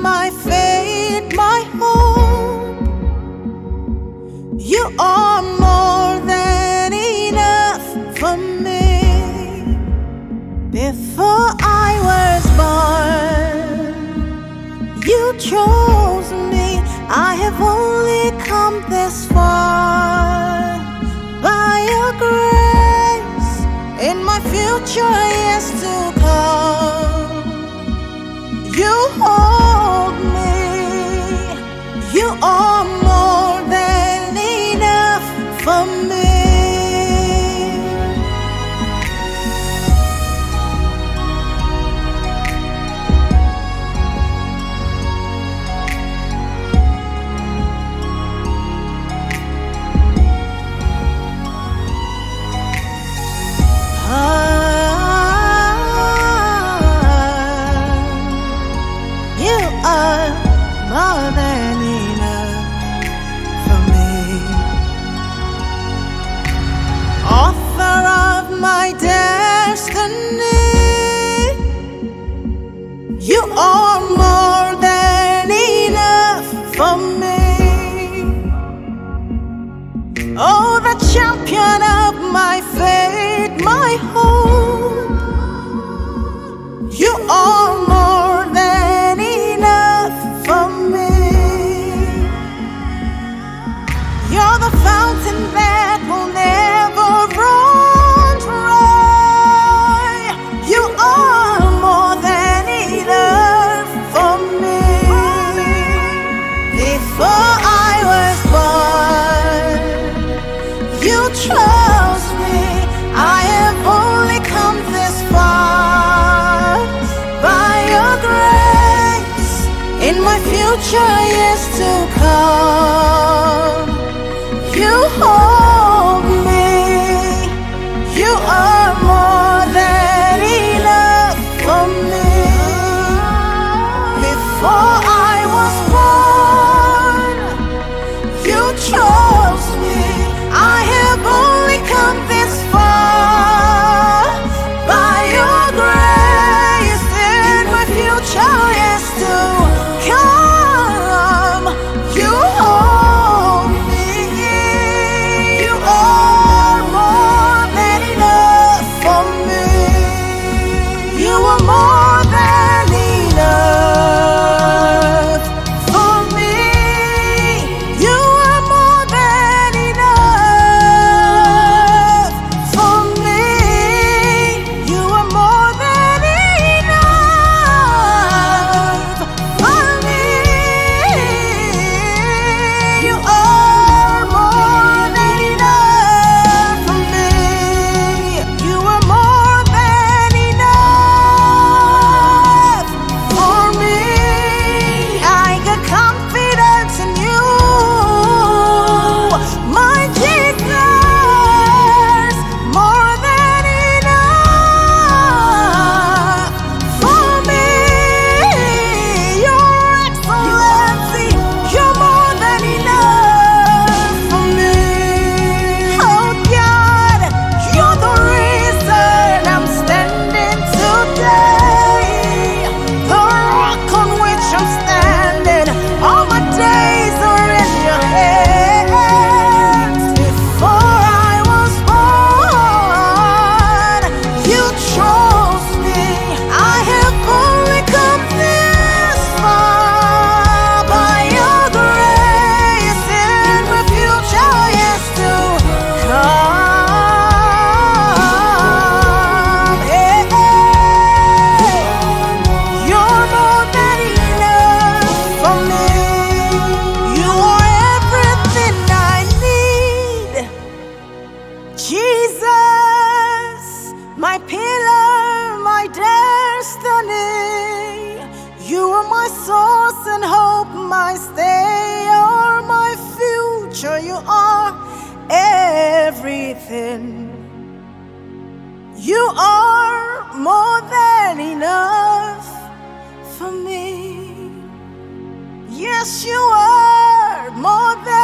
my faith, my hope. You are more than enough for me. Before I was born, you chose me. I have only come this far by your grace. In my future years to come, you hold me. You are more than enough for me. You are more than enough for me. Author of my destiny, you are more than enough for me. Oh, the champion of my faith, my hope. You are more than enough for me. You're the fountain that will never run dry. You are more than enough for me. Before I was born, you chose me. I have only come this far by your grace. In my future years to come, you hold me. You are more than enough for me. Before I was born, you chose me. I have only come this far by your grace. In my future years to come, you hold me. You are more than enough for me. You are more than enough for me. You are more than enough for me. You are more than enough for me. You are more than enough for me. You are more than enough for me. I got confidence in you, my Jesus. More than enough for me. Your excellency, you're more than enough for me. Oh God, you're the reason I'm standing today. The rock on which I'm standing, all my days are in your hands. Before I was born, you chose me. I have only come this far by your grace. In my future years to come, hey, you're more than enough for me. You are everything I need. Jesus, my pillar, my destiny. You are my source and hope, my stay, or my future. You are everything. You are more than enough for me. Yes, you are more than